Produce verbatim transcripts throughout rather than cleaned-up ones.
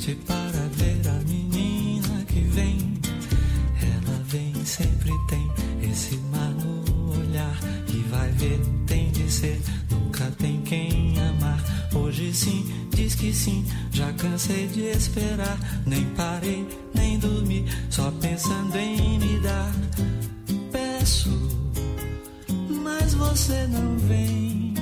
repente para ver a menina que vem. Ela vem, sempre tem esse mar no olhar. E vai ver, tem de ser, nunca tem quem amar. Hoje sim, diz que sim, já cansei de esperar. Nem parei, nem dormi, só pensando em me dar. Peço, mas você não vem.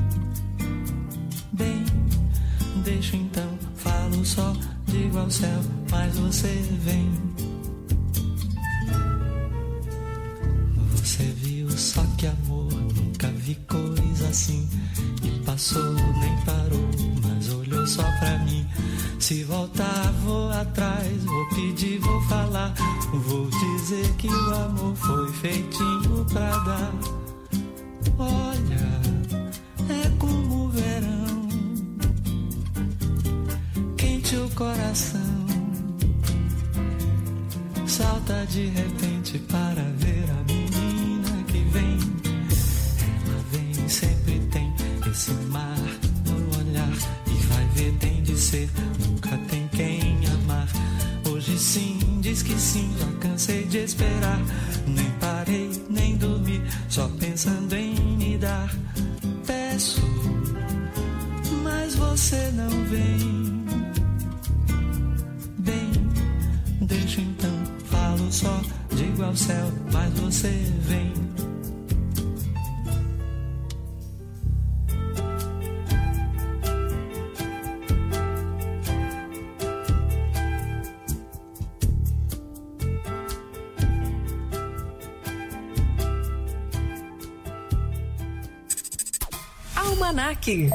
Bem, deixo então, falo só, digo ao céu, mas você vem. Você viu, só que amor, nunca vi coisa assim. E passou, nem parou, mas olhou só pra mim. Se voltar, vou atrás, vou pedir, vou falar. Vou dizer que o amor foi feitinho pra dar. Olha, é como o verão, quente o coração. Salta de repente para ver a menina que vem. Ela vem, sempre tem esse mar no olhar. E vai ver, tem de ser, nunca tem quem amar. Hoje sim, diz que sim, já cansei de esperar. Nem parei, nem dormi, só pensando em me dar. Peço, mas você não vem. Bem, deixo então, falo só, digo ao céu, mas você vem. Almanac.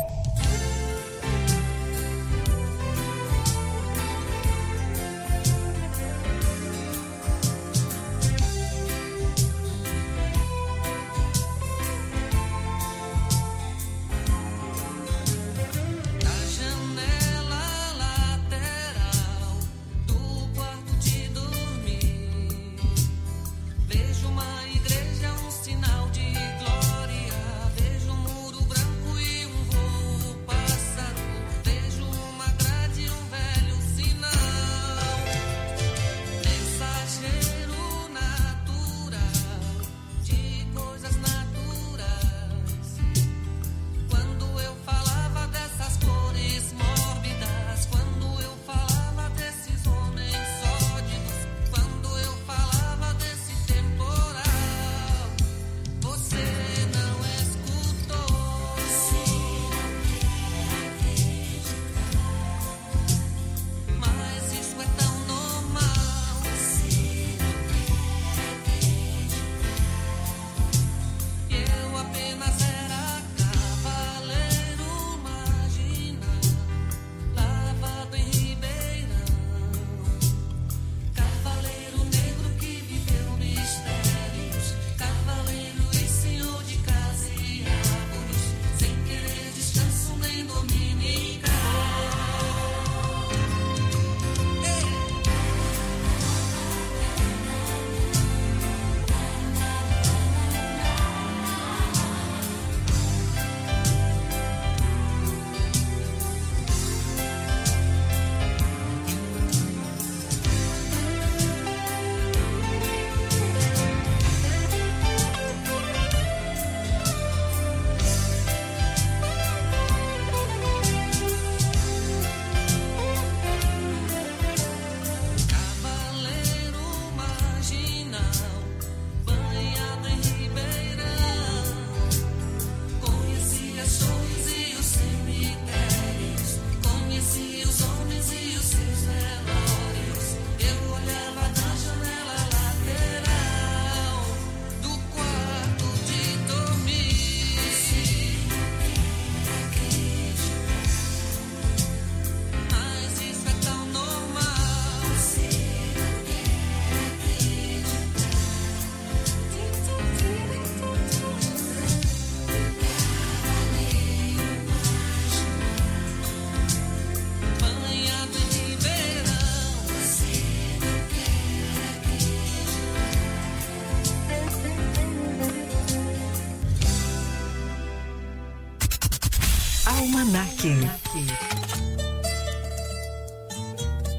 Almanac.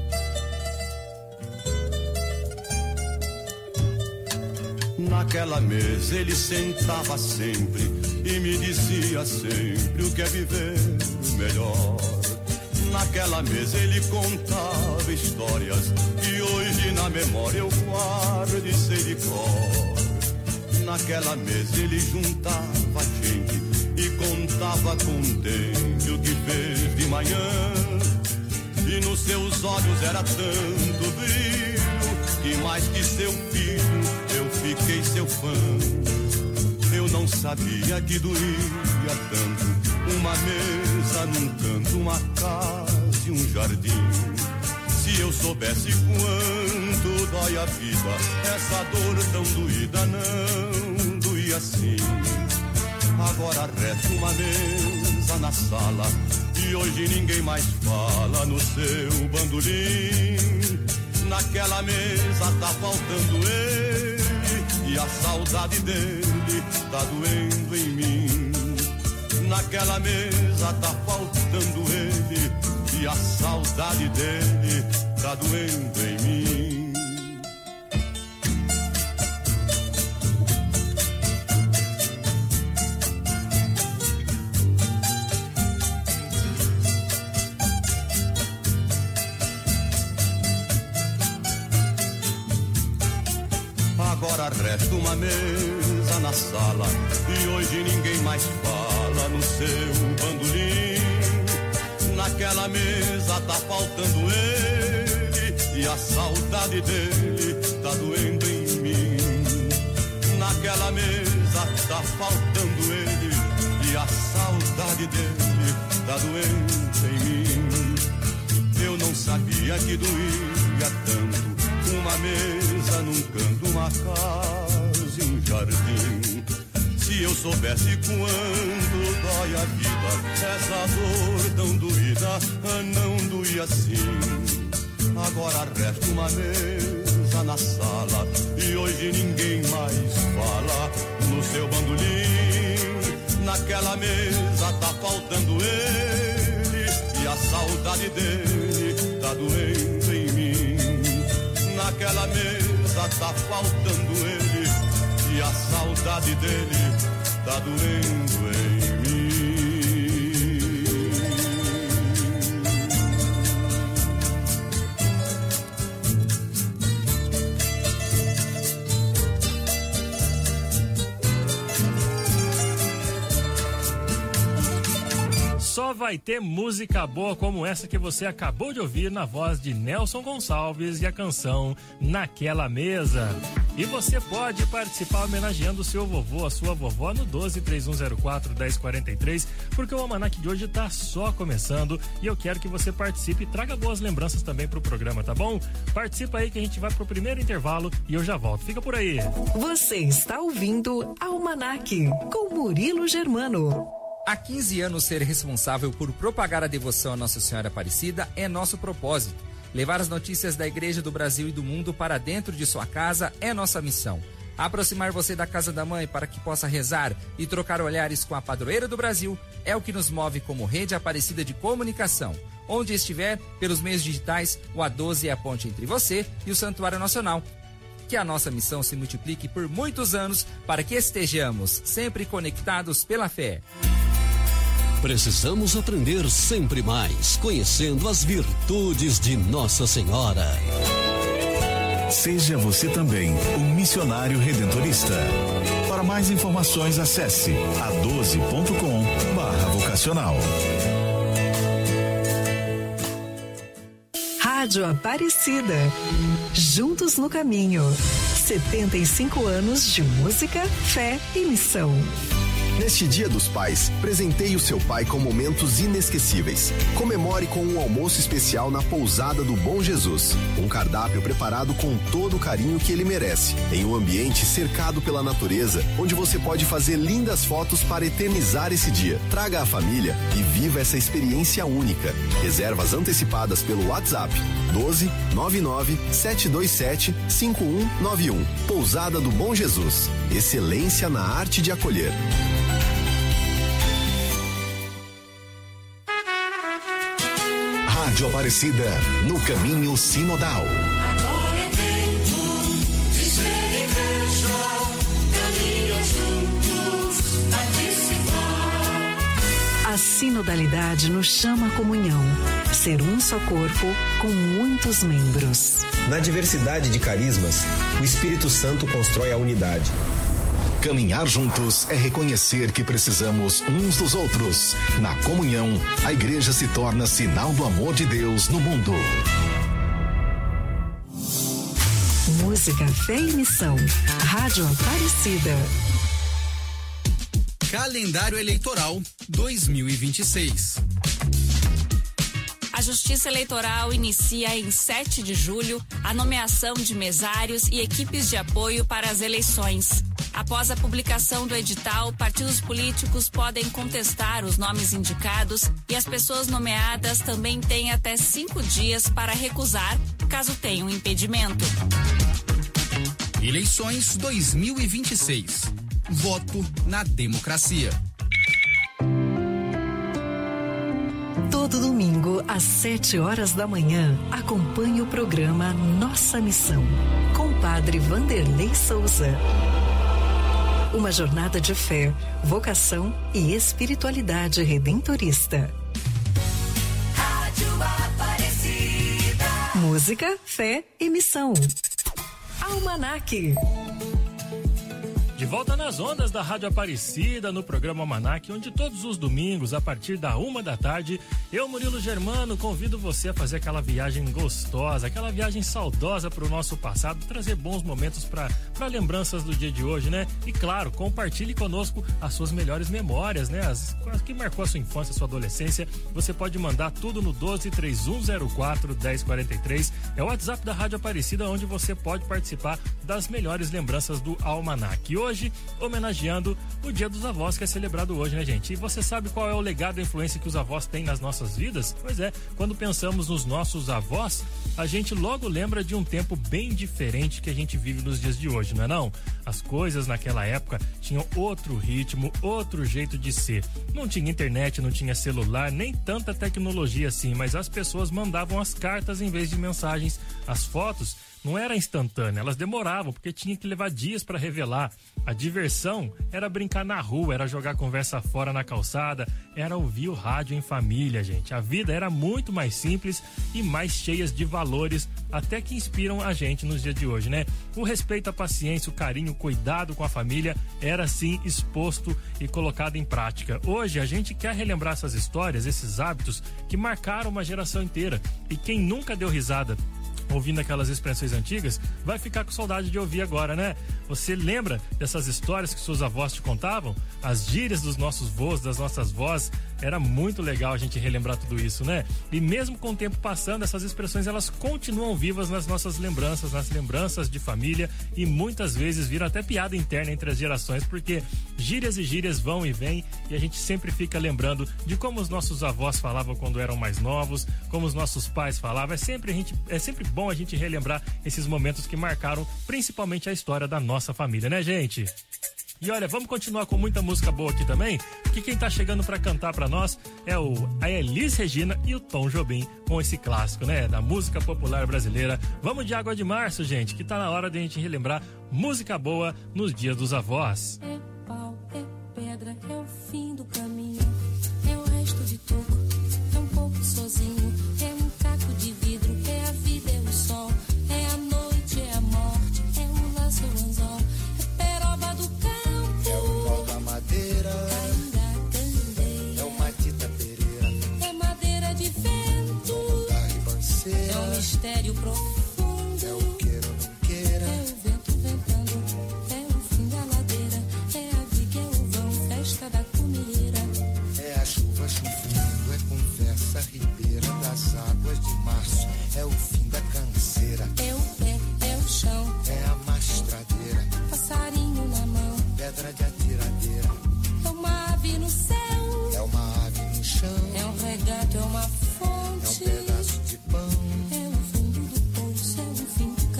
Naquela mesa ele sentava sempre e me dizia sempre o que é viver melhor. Naquela mesa ele contava histórias que hoje na memória eu guardo e sei de cor. Naquela mesa ele juntava gente e contava contente o que fez de manhã. E nos seus olhos era tanto brilho que mais que seu filho eu fiquei seu fã. Eu não sabia que doía tanto uma mesa num canto, uma casa e um jardim. Se eu soubesse quanto dói a vida, essa dor tão doída não doía assim. Agora resta uma mesa na sala e hoje ninguém mais fala no seu bandolim. Naquela mesa tá faltando ele e a saudade dele tá doendo em mim. Naquela mesa tá faltando ele e a saudade dele tá doendo em mim. Agora resta uma mesa na sala e hoje ninguém mais fala no seu bandolim. Naquela mesa tá faltando ele e a saudade dele tá doendo em mim. Naquela mesa tá faltando ele e a saudade dele tá doendo em mim. Eu não sabia que doía tanto uma mesa num canto, uma casa e um jardim. Se eu soubesse quanto dói a vida, essa dor tão doída não doía assim. Agora resta uma mesa na sala e hoje ninguém mais fala no seu bandolim. Naquela mesa tá faltando ele e a saudade dele tá doendo em mim. Naquela mesa tá faltando ele e a saudade dele tá doendo em mim. Só vai ter música boa como essa que você acabou de ouvir na voz de Nelson Gonçalves e a canção Naquela Mesa. E você pode participar homenageando o seu vovô, a sua vovó no doze, três um zero quatro, dez quarenta e três, porque o Almanac de hoje tá só começando e eu quero que você participe e traga boas lembranças também pro programa, tá bom? Participa aí que a gente vai pro primeiro intervalo e eu já volto. Fica por aí. Você está ouvindo Almanac com Murilo Germano. Há quinze anos, ser responsável por propagar a devoção a Nossa Senhora Aparecida é nosso propósito. Levar as notícias da Igreja do Brasil e do mundo para dentro de sua casa é nossa missão. Aproximar você da casa da mãe para que possa rezar e trocar olhares com a padroeira do Brasil é o que nos move como Rede Aparecida de Comunicação. Onde estiver, pelos meios digitais, o A doze é a ponte entre você e o Santuário Nacional. Que a nossa missão se multiplique por muitos anos para que estejamos sempre conectados pela fé. Precisamos aprender sempre mais, conhecendo as virtudes de Nossa Senhora. Seja você também um missionário redentorista. Para mais informações, acesse a doze ponto com barra vocacional. Rádio Aparecida. Juntos no caminho. setenta e cinco anos de música, fé e missão. Neste Dia dos Pais, presenteie o seu pai com momentos inesquecíveis. Comemore com um almoço especial na Pousada do Bom Jesus. Um cardápio preparado com todo o carinho que ele merece. Em um ambiente cercado pela natureza, onde você pode fazer lindas fotos para eternizar esse dia. Traga a família e viva essa experiência única. Reservas antecipadas pelo WhatsApp doze, nove nove, sete dois sete, cinco um nove um. Pousada do Bom Jesus. Excelência na arte de acolher. Rádio Aparecida, no caminho sinodal. Agora é tempo de ser igreja. A sinodalidade nos chama à comunhão. Ser um só corpo com muitos membros. Na diversidade de carismas, o Espírito Santo constrói a unidade. Caminhar juntos é reconhecer que precisamos uns dos outros. Na comunhão, a igreja se torna sinal do amor de Deus no mundo. Música, fé e missão. Rádio Aparecida. Calendário Eleitoral dois mil e vinte e seis. A Justiça Eleitoral inicia em sete de julho a nomeação de mesários e equipes de apoio para as eleições. Após a publicação do edital, partidos políticos podem contestar os nomes indicados e as pessoas nomeadas também têm até cinco dias para recusar, caso tenham impedimento. Eleições dois mil e vinte e seis. Voto na democracia. Todo domingo, às sete horas da manhã, acompanhe o programa Nossa Missão, com o padre Vanderlei Souza. Uma jornada de fé, vocação e espiritualidade redentorista. Rádio Aparecida. Música, fé e missão. Almanaque. De volta nas ondas da Rádio Aparecida, no programa Almanaque, onde todos os domingos, a partir da uma da tarde, eu, Murilo Germano, convido você a fazer aquela viagem gostosa, aquela viagem saudosa para o nosso passado, trazer bons momentos para lembranças do dia de hoje, né? E claro, compartilhe conosco as suas melhores memórias, né? As, as que marcou a sua infância, a sua adolescência. Você pode mandar tudo no doze, três um zero quatro, dez quarenta e três. É o WhatsApp da Rádio Aparecida, onde você pode participar das melhores lembranças do Almanaque. Hoje, Hoje, homenageando o Dia dos Avós, que é celebrado hoje, né, gente? E você sabe qual é o legado e a influência que os avós têm nas nossas vidas? Pois é, quando pensamos nos nossos avós, a gente logo lembra de um tempo bem diferente que a gente vive nos dias de hoje, não é não? As coisas naquela época tinham outro ritmo, outro jeito de ser. Não tinha internet, não tinha celular, nem tanta tecnologia assim, mas as pessoas mandavam as cartas em vez de mensagens. As fotos não era instantânea, elas demoravam, porque tinha que levar dias para revelar. A diversão era brincar na rua, era jogar conversa fora na calçada, era ouvir o rádio em família, gente. A vida era muito mais simples e mais cheias de valores, até que inspiram a gente nos dias de hoje, né? O respeito, a paciência, o carinho, o cuidado com a família era, sim, exposto e colocado em prática. Hoje, a gente quer relembrar essas histórias, esses hábitos que marcaram uma geração inteira. E quem nunca deu risada ouvindo aquelas expressões antigas, vai ficar com saudade de ouvir agora, né? Você lembra dessas histórias que seus avós te contavam? As gírias dos nossos vós, das nossas vós, era muito legal a gente relembrar tudo isso, né? E mesmo com o tempo passando, essas expressões, elas continuam vivas nas nossas lembranças, nas lembranças de família, e muitas vezes viram até piada interna entre as gerações, porque gírias e gírias vão e vêm, e a gente sempre fica lembrando de como os nossos avós falavam quando eram mais novos, como os nossos pais falavam. É sempre, a gente, é sempre bom a gente relembrar esses momentos que marcaram principalmente a história da nossa família, né, gente? E olha, vamos continuar com muita música boa aqui também, porque quem tá chegando para cantar para nós é o, a Elis Regina e o Tom Jobim, com esse clássico, né, da música popular brasileira. Vamos de Água de Março, gente, que tá na hora de a gente relembrar música boa nos dias dos avós. É pau, é pedra, é o fim do caminho, é o resto de toco, é um pouco sozinho, é um caco de vidro, é a vida, é o sol, é a noite, é a morte, é o laço, o anzol, é peroba do campo, é o pau da madeira, é uma tita pereira, é madeira de vento, da ribanceira, é um mistério profundo, é o queira ou não queira, é o vento ventando, é o fim da ladeira, é a viga, é o vão, festa da comieira, é a chuva chovendo, é conversa ribeira das águas de março, é o fim da canseira, é o pé, é o chão, é a mastradeira, passarinho na mão, pedra de atiradeira, é uma ave no céu, é uma ave no chão, é um regato, é uma fonte, é um pedaço de pão, é o fundo do poço, é o fim do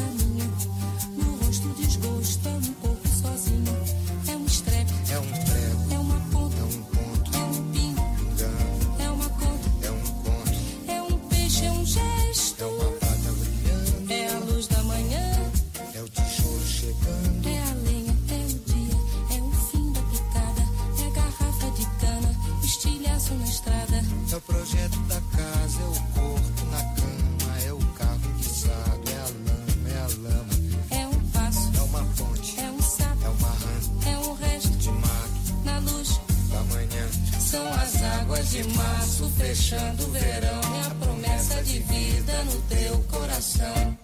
de março, fechando o verão. É a promessa de vida no teu coração.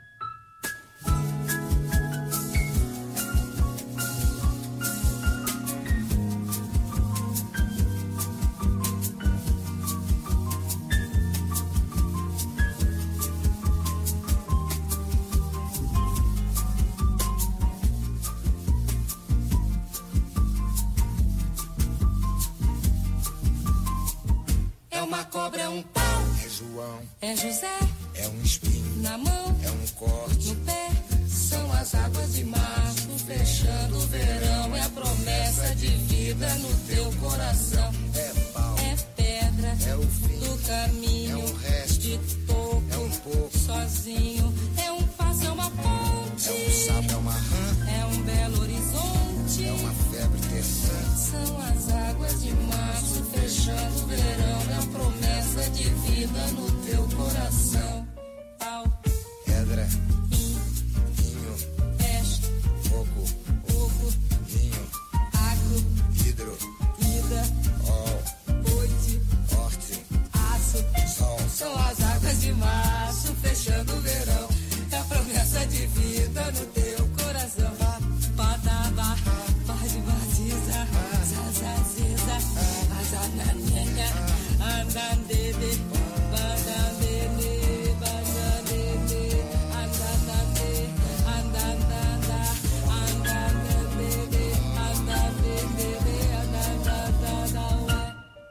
É uma cobra, é um pau. É João. É José. É um espinho. Na mão. É um corte. No pé. São as águas de março, fechando o verão. É a promessa de vida no teu coração. É pau. É pedra. É o fim do caminho. É um resto. De toco. É um pouco. Sozinho. É um passo, é uma ponte. É um sapo, é uma rã. É um belo horizonte. É uma febre terçã. São as águas de março, fechando o verão. É a promessa de vida no teu coração. Pau. Pedra. Vinho. Peste. Fogo. Ovo. Vinho. Agro. Hidro. Ida. Ol. Noite. Horte. Aço. Sol. São as águas de março, fechando o verão. É a promessa de vida no teu coração. Padaba, pode batiza, zazaziza, azananenha, andandede, bandandede, bandandede, andandande, andandanda, andandede, andandede, andandanda.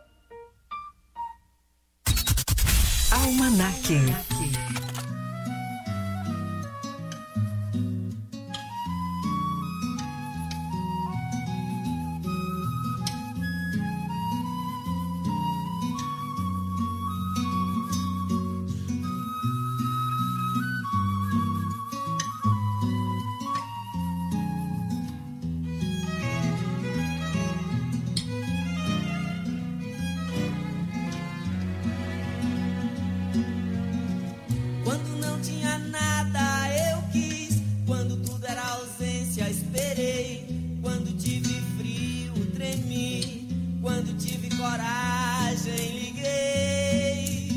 Almanaque. Quando não tinha nada eu quis, quando tudo era ausência esperei, quando tive frio tremi, quando tive coragem liguei,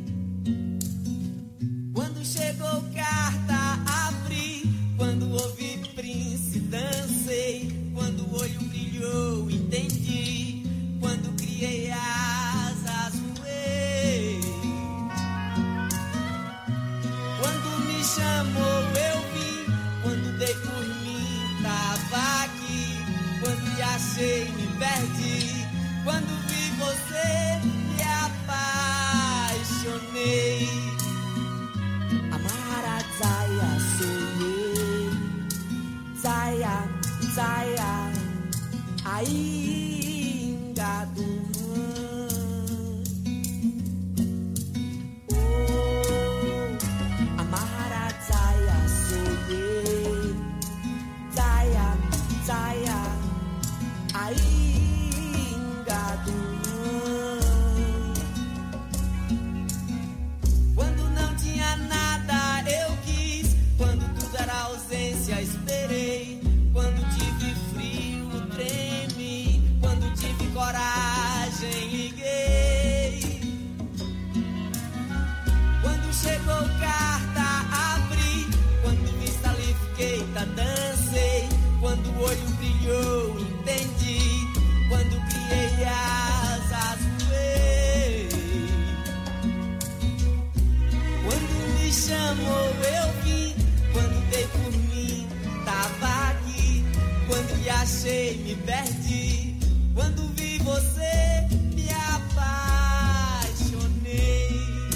quando chegou carta abri, quando ouvi Prince dancei, quando o olho brilhou entendi, quando criei asas voei. Quando me chamou eu vim, quando dei por mim tava aqui, quando me achei me perdi, quando vi você me apaixonei. Amara Zaya sonhei, Zaya, Zaya, ainda do Maharazaya sonhei, Zaya, Zaya, ainda do quando não tinha nada eu quis, quando tudo era ausência esperei, quando tive frio tremi, quando tive coragem liguei, quando chegou carta abri, quando vista ali fiquei, tá dancei, quando o olho brilhou entendi, quando criei asas voei. Quando me chamou eu vim, quando dei por mim tava aqui, quando me achei me perdi, quando vi você me apaixonei.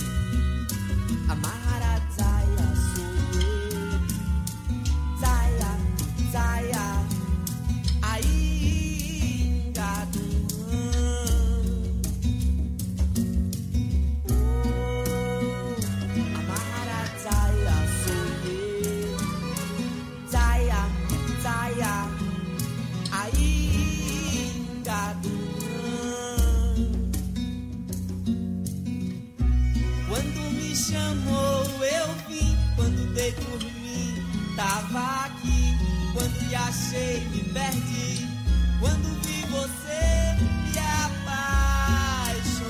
Amara Zaya sonhei, Zaya, Zaya, ainda do Amara Zaya sonhei, Zaya, Zaya, ainda do quando me chamou eu vim, quando dei por mim tava aqui, quando me achei me perdi, quando vi você me apaixonei.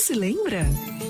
se lembra?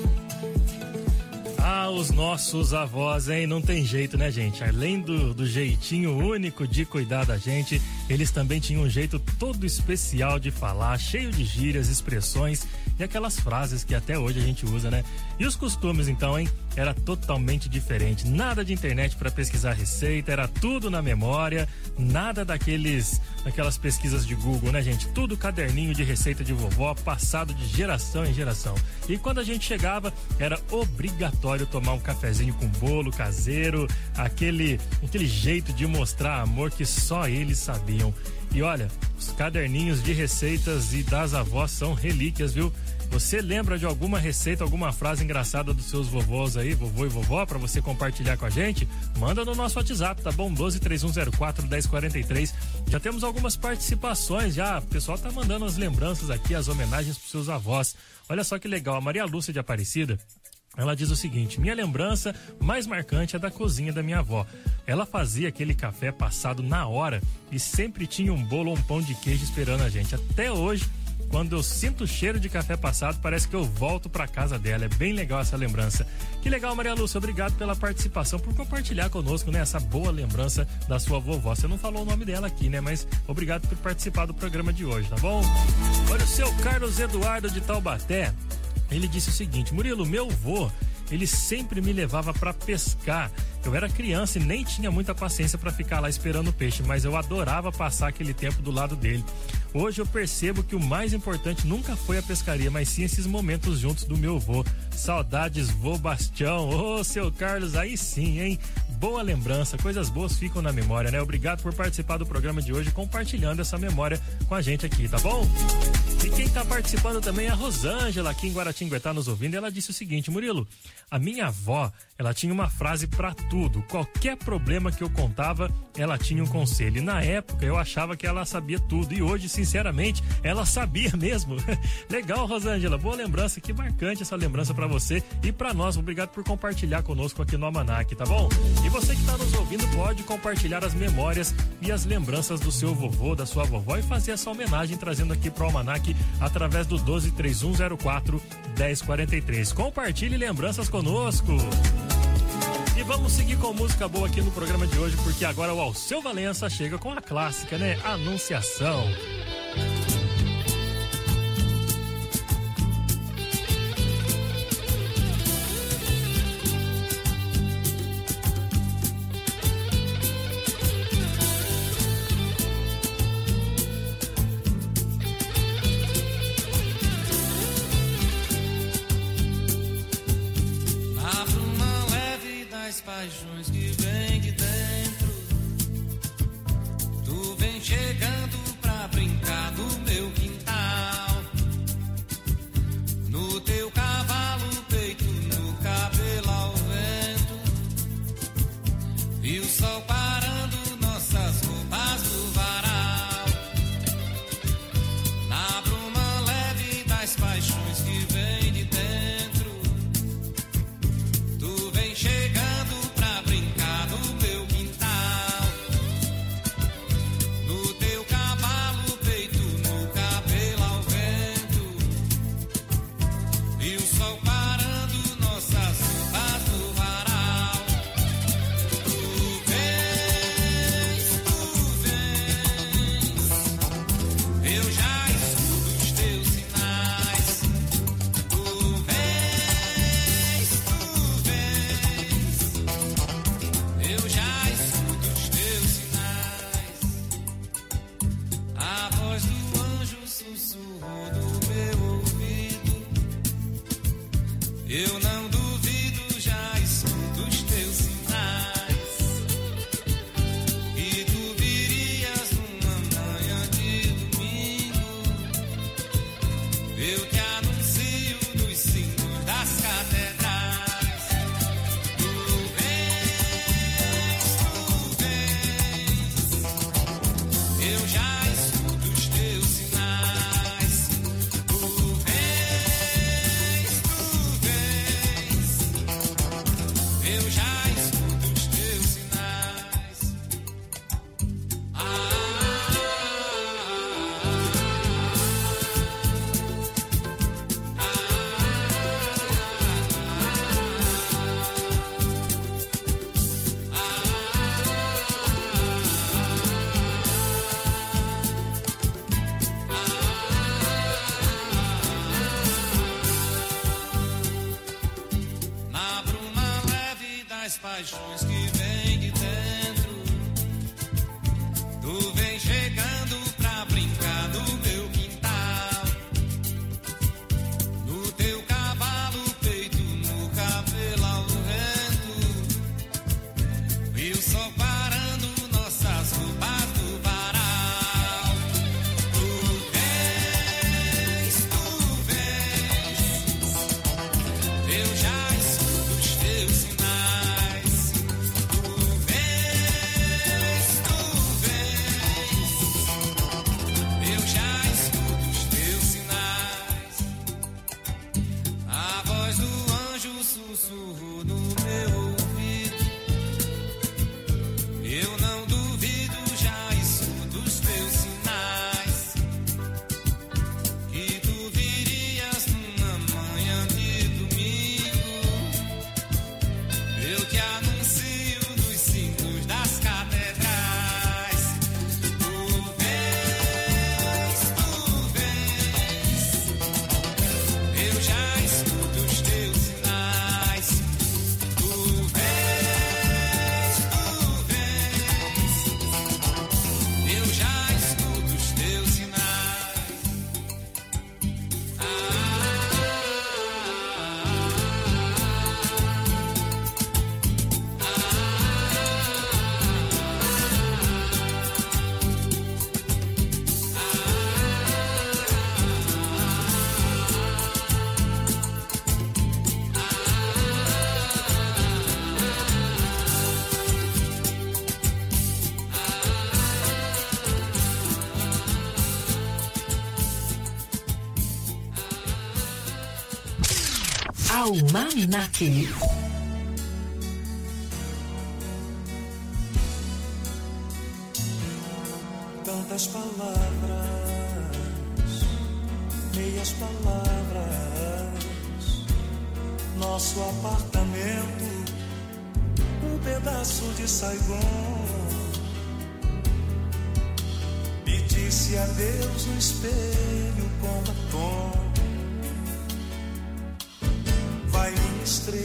Ah, os nossos avós, hein? Não tem jeito, né, gente? Além do, do jeitinho único de cuidar da gente, eles também tinham um jeito todo especial de falar, cheio de gírias, expressões e aquelas frases que até hoje a gente usa, né? E os costumes, então, hein? Era totalmente diferente. Nada de internet para pesquisar receita, era tudo na memória, nada daqueles, daquelas pesquisas de Google, né, gente? Tudo caderninho de receita de vovó, passado de geração em geração. E quando a gente chegava, era obrigatório tomar um cafezinho com bolo caseiro, aquele, aquele jeito de mostrar amor que só eles sabiam. E olha, os caderninhos de receitas e das avós são relíquias, viu? Você lembra de alguma receita, alguma frase engraçada dos seus vovós aí, vovô e vovó, para você compartilhar com a gente? Manda no nosso WhatsApp, tá bom? doze, três um zero quatro, dez quarenta e três. Já temos algumas participações, já. O pessoal tá mandando as lembranças aqui, as homenagens pros seus avós. Olha só que legal, a Maria Lúcia de Aparecida, ela diz o seguinte: minha lembrança mais marcante é da cozinha da minha avó. Ela fazia aquele café passado na hora e sempre tinha um bolo ou um pão de queijo esperando a gente. Até hoje, quando eu sinto o cheiro de café passado, parece que eu volto pra casa dela. É bem legal essa lembrança. Que legal, Maria Lúcia. Obrigado pela participação, por compartilhar conosco, né, essa boa lembrança da sua vovó. Você não falou o nome dela aqui, né? Mas obrigado por participar do programa de hoje, tá bom? Olha, o seu Carlos Eduardo de Taubaté, ele disse o seguinte: Murilo, meu vô, ele sempre me levava pra pescar. Eu era criança e nem tinha muita paciência pra ficar lá esperando o peixe, mas eu adorava passar aquele tempo do lado dele. Hoje eu percebo que o mais importante nunca foi a pescaria, mas sim esses momentos juntos do meu vô. Saudades, vô Bastião. Ô, oh, seu Carlos, aí sim, hein? Boa lembrança, coisas boas ficam na memória, né? Obrigado por participar do programa de hoje, compartilhando essa memória com a gente aqui, tá bom? E quem tá participando também é a Rosângela, aqui em Guaratinguetá, nos ouvindo. Ela disse o seguinte: Murilo, a minha avó, ela tinha uma frase pra tudo. Qualquer problema que eu contava, ela tinha um conselho. E na época eu achava que ela sabia tudo. E hoje, sinceramente, ela sabia mesmo. Legal, Rosângela. Boa lembrança. Que marcante essa lembrança pra você e pra nós. Obrigado por compartilhar conosco aqui no Almanac, tá bom? E você que tá nos ouvindo pode compartilhar as memórias e as lembranças do seu vovô, da sua vovó e fazer essa homenagem trazendo aqui pro Almanac através do doze, três um zero quatro, dez quarenta e três. Compartilhe lembranças conosco. E vamos seguir com música boa aqui no programa de hoje, porque agora o Alceu Valença chega com a clássica, né? Anunciação. Paixões que vem de dentro, tu vem chegando pra brincar no meu quintal, no teu cavalo, peito, no cabelo ao vento, e o sol parando nossas roupas no varal, na bruma leve das paixões que vem de dentro, tu vem chegando eu não duvido, já escuto os teus sinais, e tu virias numa manhã de domingo, eu te anuncio nos sinos das catedrais, tu vens, tu vens, eu já escuto os teus sinais, tu vens, tu vens. paixões que vem de dentro. Tu vem chegando pra brincar no meu quintal. No teu cavalo, peito, no cabelo ao vento. E o sol parando nossas roupas do varal. Tu vens, tu vens. Eu já escuto os teus sinais. Tu vens, tu vens. Eu já escuto os teus sinais. A voz do anjo sussurrou no meu ouvido. Eu não duvido, já escuto os teus sinais. Que tu virias numa manhã de domingo. Eu te anuncio nos sinos das catedrais. Tu vens, tu vens. Eu já escuto os teus sinais. Tu vens, tu vens. Eu já escuto os teus sinais. Almanac. Tantas palavras, meias palavras. Nosso apartamento, um pedaço de Saigon. E disse adeus no espelho com batom. Vai minha estrela,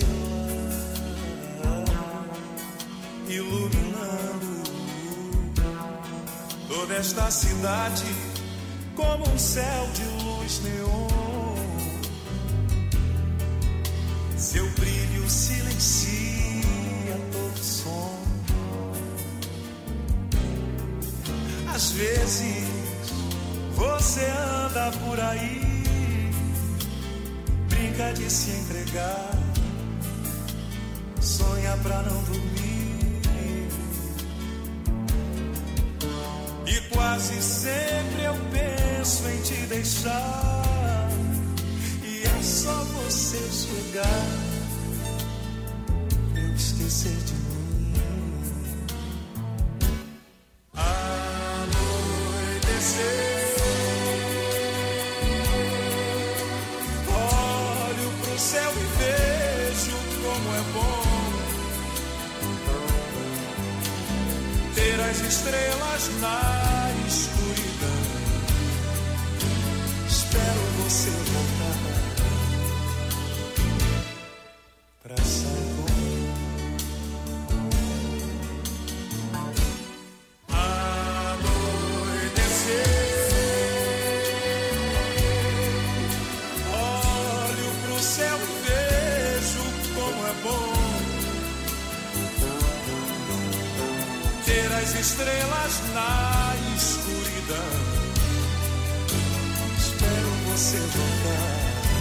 iluminando toda esta cidade como um céu de luz neon. Seu brilho silencia todo som. Às vezes você anda por aí, brinca de se entregar, sonha pra não dormir. E quase sempre eu penso em te deixar. E é só você chegar, eu esquecer de mim. Anoitecer. Céu e vejo como é bom ter as estrelas na escuridão. Espero você voltar pra Saigon. As estrelas na escuridão. Espero você voltar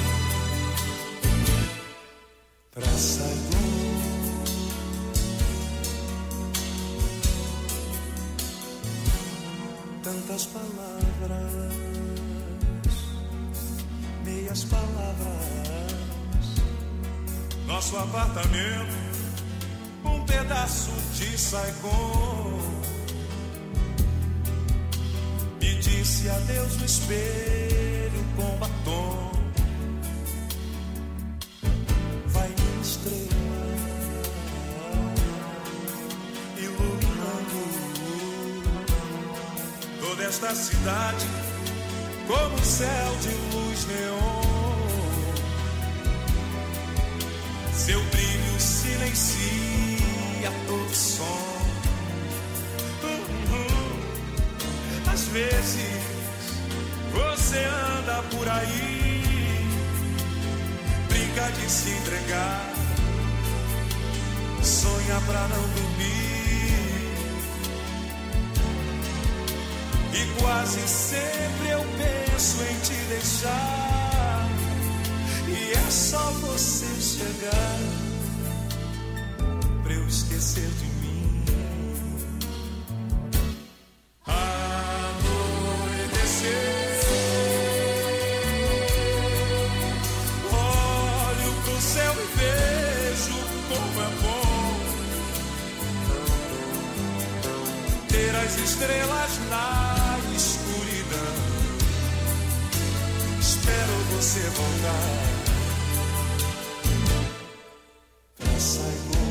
pra Saigon. Tantas palavras, meias palavras. Nosso apartamento, um pedaço de Saigon. E disse adeus no espelho com batom. Vai minha estrela, iluminando toda esta cidade como um céu de luz neon. Seu brilho silencia apague a todo som. Uhum. Às vezes você anda por aí, brinca de se entregar, sonha pra não dormir. E quase sempre eu penso em te deixar, e é só você chegar pra eu esquecer de mim. As estrelas na escuridão, espero você voltar pra Saigon.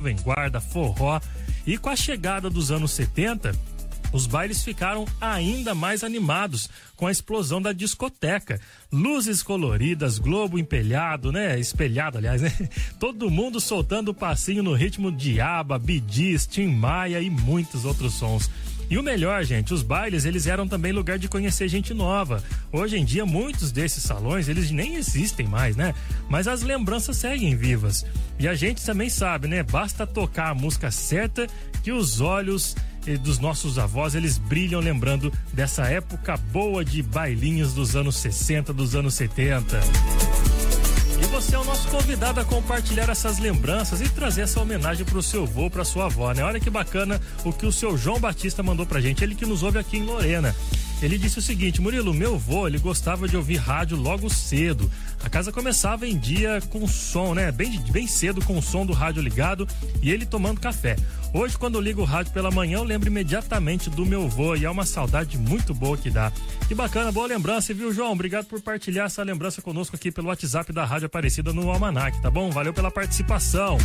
Jovem Guarda, forró. E com a chegada dos anos setenta, os bailes ficaram ainda mais animados com a explosão da discoteca. Luzes coloridas, globo empelhado, né? Espelhado, aliás, né? Todo mundo soltando o passinho no ritmo de ABBA, Bee Gees, Tim Maia e muitos outros sons. E o melhor, gente, os bailes, eles eram também lugar de conhecer gente nova. Hoje em dia, muitos desses salões, eles nem existem mais, né? Mas as lembranças seguem vivas. E a gente também sabe, né? Basta tocar a música certa que os olhos dos nossos avós, eles brilham lembrando dessa época boa de bailinhos dos anos sessenta, dos anos setenta. E você é o nosso convidado a compartilhar essas lembranças e trazer essa homenagem pro seu avô, pra sua avó, né? Olha que bacana o que o seu João Batista mandou pra gente, ele que nos ouve aqui em Lorena. Ele disse o seguinte: Murilo, meu avô, ele gostava de ouvir rádio logo cedo. A casa começava em dia com som, né? Bem, bem cedo com o som do rádio ligado e ele tomando café. Hoje, quando eu ligo o rádio pela manhã, eu lembro imediatamente do meu avô e é uma saudade muito boa que dá. Que bacana, boa lembrança, viu, João? Obrigado por partilhar essa lembrança conosco aqui pelo WhatsApp da Rádio Aparecida no Almanac, tá bom? Valeu pela participação.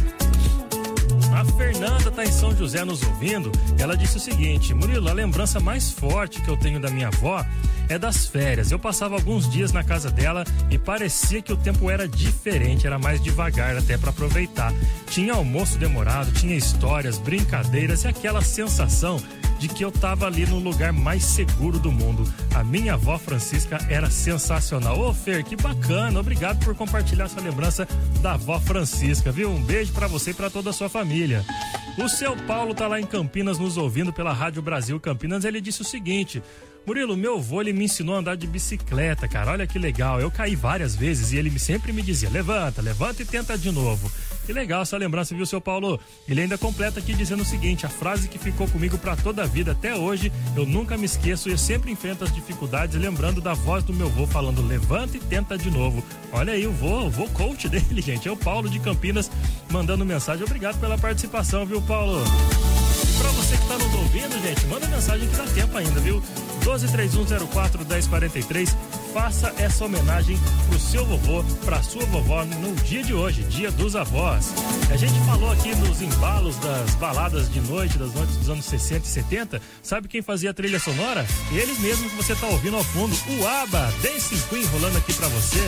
A Fernanda tá em São José nos ouvindo. Ela disse o seguinte: Murilo, a lembrança mais forte que eu tenho da minha avó é das férias. Eu passava alguns dias na casa dela e parecia que o tempo era diferente, era mais devagar até para aproveitar. Tinha almoço demorado, tinha histórias, brincadeiras e aquela sensação de que eu tava ali no lugar mais seguro do mundo. A minha avó Francisca era sensacional. Ô Fer, que bacana, obrigado por compartilhar essa lembrança da avó Francisca, viu? Um beijo pra você e pra toda a sua família. O seu Paulo tá lá em Campinas nos ouvindo pela Rádio Brasil Campinas. Ele disse o seguinte: Murilo, meu avô, ele me ensinou a andar de bicicleta, cara, olha que legal. Eu caí várias vezes e ele sempre me dizia: levanta, levanta e tenta de novo. Que legal essa lembrança, viu, seu Paulo? Ele ainda completa aqui dizendo o seguinte: a frase que ficou comigo pra toda a vida até hoje, eu nunca me esqueço e eu sempre enfrento as dificuldades lembrando da voz do meu avô falando: levanta e tenta de novo. Olha aí, o vô, o vô coach dele, gente, é o Paulo de Campinas mandando mensagem. Obrigado pela participação, viu, Paulo? E pra você que tá nos ouvindo, gente, manda mensagem que dá tempo ainda, viu? doze três um zero quatro dez quarenta e três. Faça essa homenagem pro seu vovô, pra sua vovó no dia de hoje, dia dos avós. A gente falou aqui nos embalos das baladas de noite, das noites dos anos sessenta e setenta. Sabe quem fazia a trilha sonora? Eles mesmos que você tá ouvindo ao fundo, o ABBA, Dancing Queen rolando aqui pra você.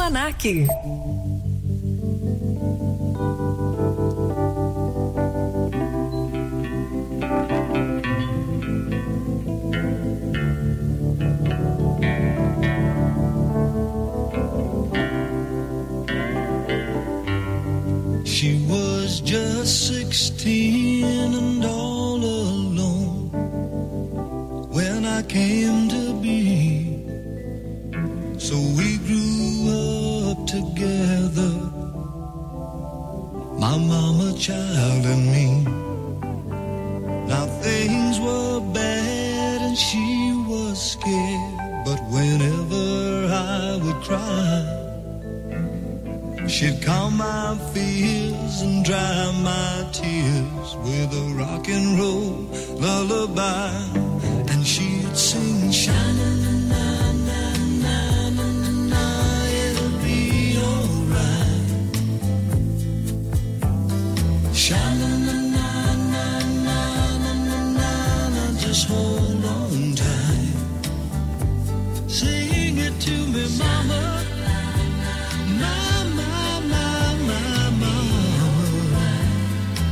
Almanaque. She was just sixteen and all alone when I came to be. So we grew up together, my mama, child, and me. Now things were bad and she was scared, but whenever I would cry, she'd calm my fears and dry my tears with a rock and roll lullaby. And she'd sing, sha-na-na-na-na-na-na-na, it'll be alright. Sha-na-na-na-na-na-na-na, just hold on tight. Sing it to me, mama.